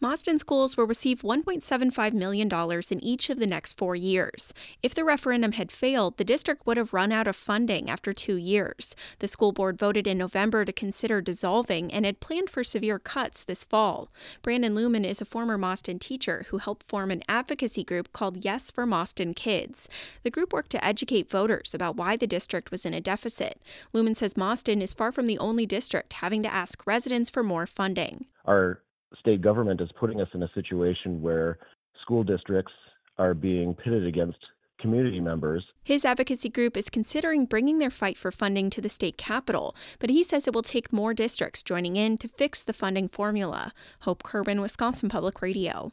Mauston schools will receive $1.75 million in each of the next 4 years. If the referendum had failed, the district would have run out of funding after 2 years. The school board voted in November to consider dissolving and had planned for severe cuts this fall. Brandon Lumen is a former Mauston teacher who helped form an advocacy group called Yes for Mauston Kids. The group worked to educate voters about why the district was in a deficit. Lumen says Mauston is far from the only district having to ask residents for more funding. Our state government is putting us in a situation where school districts are being pitted against community members. His advocacy group is considering bringing their fight for funding to the state capitol, but he says it will take more districts joining in to fix the funding formula. Hope Kerwin, Wisconsin Public Radio.